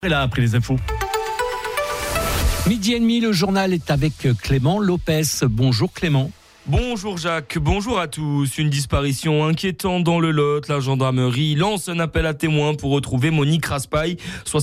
Et là, après les infos. 12h30, le journal est avec Clément Lopez. Bonjour Clément. Bonjour Jacques, bonjour à tous. Une disparition inquiétante dans le Lot. La gendarmerie lance un appel à témoins pour retrouver Monique Raspail,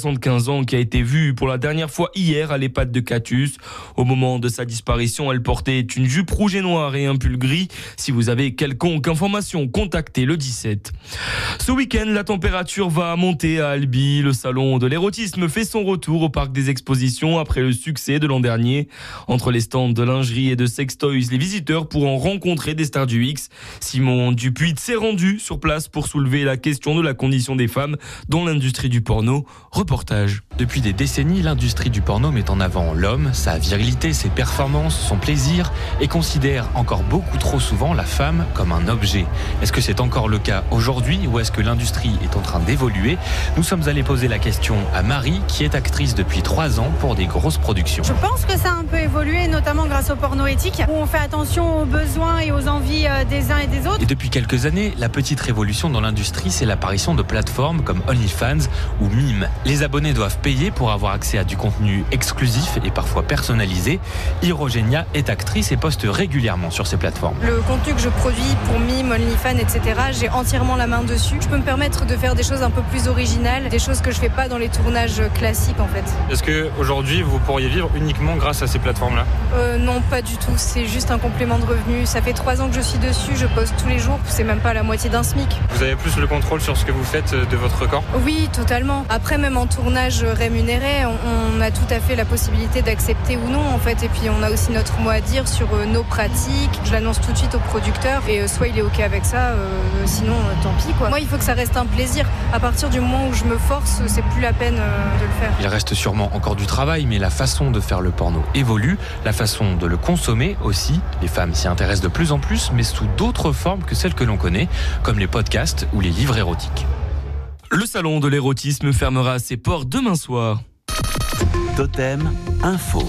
75 ans, qui a été vue pour la dernière fois hier à l'EHPAD de Catus. Au moment de sa disparition, elle portait une jupe rouge et noire et un pull gris. Si vous avez quelconque information, contactez le 17. Ce week-end, la température va monter à Albi. Le salon de l'érotisme fait son retour au parc des expositions après le succès de l'an dernier. Entre les stands de lingerie et de sextoys, les visiteurs pourront rencontrer des stars du X. Simon Dupuis s'est rendu sur place pour soulever la question de la condition des femmes dans l'industrie du porno. Reportage. Depuis des décennies, l'industrie du porno met en avant l'homme, sa virilité, ses performances, son plaisir et considère encore beaucoup trop souvent la femme comme un objet. Est-ce que c'est encore le cas aujourd'hui ou est-ce que l'industrie est en train d'évoluer ? Nous sommes allés poser la question à Marie, qui est actrice depuis 3 ans pour des grosses productions. Je pense que ça a un peu évolué, notamment grâce au porno éthique, où on fait attention aux besoins et aux envies des uns et des autres. Et depuis quelques années, la petite révolution dans l'industrie, c'est l'apparition de plateformes comme OnlyFans ou Mime. Les abonnés doivent payer pour avoir accès à du contenu exclusif et parfois personnalisé. Hirogenia est actrice et poste régulièrement sur ces plateformes. Le contenu que je produis pour Mime, OnlyFans, etc., j'ai entièrement la main dessus. Je peux me permettre de faire des choses un peu plus originales, des choses que je fais pas dans les tournages classiques en fait. Est-ce qu'aujourd'hui vous pourriez vivre uniquement grâce à ces plateformes-là ? Non, pas du tout. C'est juste un complément de revenu. Ça fait 3 ans que je suis dessus, je poste tous les jours. C'est même pas la moitié d'un SMIC. Vous avez plus le contrôle sur ce que vous faites de votre corps ? Oui, totalement. Après, même en tournage rémunéré, on a tout à fait la possibilité d'accepter ou non, en fait. Et puis, on a aussi notre mot à dire sur nos pratiques. Je l'annonce tout de suite au producteur et soit il est OK avec ça, sinon, tant pis, quoi. Moi, il faut que ça reste un plaisir. À partir du moment où je me force, c'est plus la peine de le faire. Il reste sûrement encore du travail, mais la façon de faire le porno évolue, la façon de le consommer aussi. Les femmes s'y intéressent de plus en plus, mais sous d'autres formes que celles que l'on connaît, comme les podcasts ou les livres érotiques. Le salon de l'érotisme fermera ses portes demain soir. Totem Info.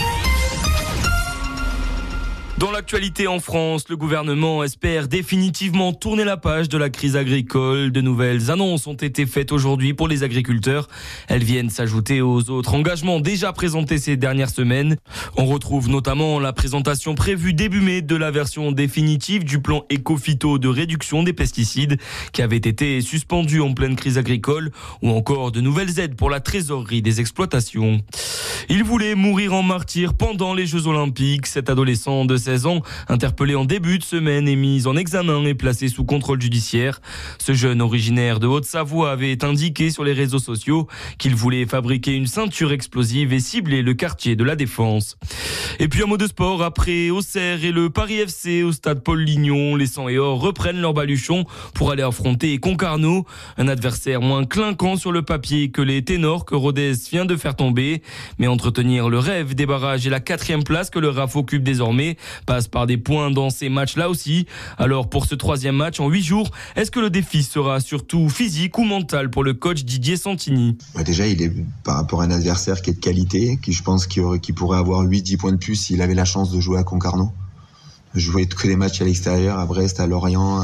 Dans l'actualité en France, le gouvernement espère définitivement tourner la page de la crise agricole. De nouvelles annonces ont été faites aujourd'hui pour les agriculteurs. Elles viennent s'ajouter aux autres engagements déjà présentés ces dernières semaines. On retrouve notamment la présentation prévue début mai de la version définitive du plan éco-phyto de réduction des pesticides qui avait été suspendu en pleine crise agricole, ou encore de nouvelles aides pour la trésorerie des exploitations. Il voulait mourir en martyr pendant les Jeux Olympiques. Cet adolescent de 16 ans, interpellé en début de semaine, est mis en examen et placé sous contrôle judiciaire. Ce jeune originaire de Haute-Savoie avait indiqué sur les réseaux sociaux qu'il voulait fabriquer une ceinture explosive et cibler le quartier de la Défense. Et puis un mot de sport, après Auxerre et le Paris FC au stade Paul Lignon, les Sang et Or reprennent leur baluchon pour aller affronter Concarneau, un adversaire moins clinquant sur le papier que les ténors que Rodez vient de faire tomber. Mais entretenir le rêve des barrages et la 4e place que le RAF occupe désormais passe par des points dans ces matchs-là aussi. Alors pour ce 3e match en 8 jours, est-ce que le défi sera surtout physique ou mental pour le coach Didier Santini ? Déjà, il est par rapport à un adversaire qui est de qualité, qui je pense qu'il pourrait avoir 8-10 points de plus s'il avait la chance de jouer à Concarneau. Je voyais que des matchs à l'extérieur, à Brest, à Lorient,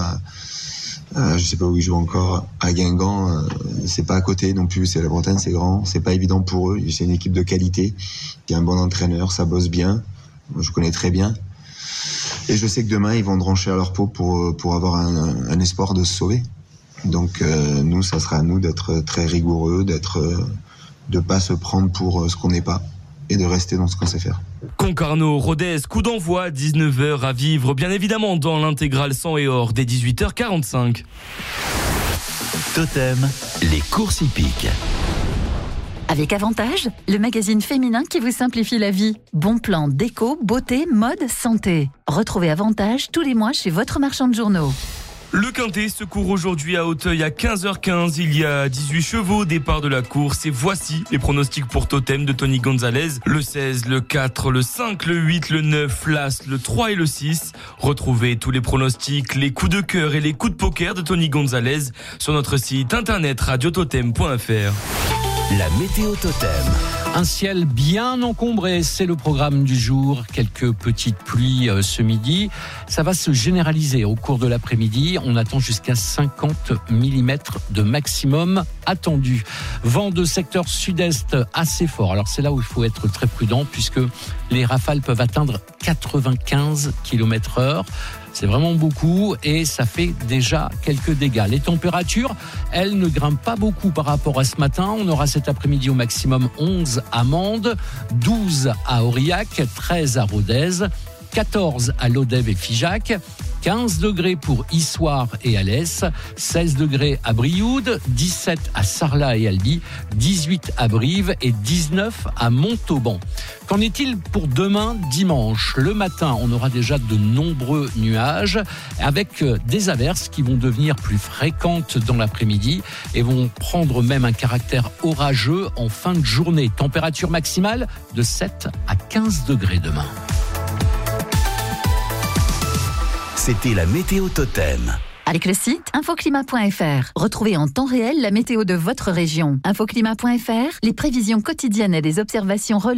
je sais pas où ils jouent encore, à Guingamp, c'est pas à côté non plus, c'est la Bretagne, c'est grand, c'est pas évident pour eux, c'est une équipe de qualité, il y a un bon entraîneur, ça bosse bien, je connais très bien. Et je sais que demain, ils vont drancher à leur peau pour avoir un espoir de se sauver. Donc nous, ça sera à nous d'être très rigoureux, de pas se prendre pour ce qu'on n'est pas et de rester dans ce qu'on sait faire. Concarneau, Rodez, coup d'envoi, 19h à vivre, bien évidemment dans l'intégrale Sang et Or dès 18h45. Totem, les courses hippiques. Avec Avantage, le magazine féminin qui vous simplifie la vie. Bon plan déco, beauté, mode, santé. Retrouvez Avantage tous les mois chez votre marchand de journaux. Le Quintet se court aujourd'hui à Auteuil à 15h15. Il y a 18 chevaux au départ de la course. Et voici les pronostics pour Totem de Tony Gonzalez. Le 16, le 4, le 5, le 8, le 9, l'As, le 3 et le 6. Retrouvez tous les pronostics, les coups de cœur et les coups de poker de Tony Gonzalez sur notre site internet radiototem.fr. La météo Totem. Un ciel bien encombré, c'est le programme du jour. Quelques petites pluies ce midi. Ça va se généraliser au cours de l'après-midi. On attend jusqu'à 50 mm de maximum attendu. Vent de secteur sud-est assez fort. Alors c'est là où il faut être très prudent puisque les rafales peuvent atteindre 95 km/h. C'est vraiment beaucoup et ça fait déjà quelques dégâts. Les températures, elles ne grimpent pas beaucoup par rapport à ce matin. On aura cet après-midi au maximum 11 à Mende, 12 à Aurillac, 13 à Rodez, 14 à Lodève et Figeac, 15 degrés pour Issoire et Alès, 16 degrés à Brioude, 17 à Sarlat et Albi, 18 à Brive et 19 à Montauban. Qu'en est-il pour demain, dimanche ? Le matin, on aura déjà de nombreux nuages avec des averses qui vont devenir plus fréquentes dans l'après-midi et vont prendre même un caractère orageux en fin de journée. Température maximale de 7 à 15 degrés demain. C'était la météo Totem. Avec le site infoclimat.fr, retrouvez en temps réel la météo de votre région. Infoclimat.fr, les prévisions quotidiennes et les observations relevées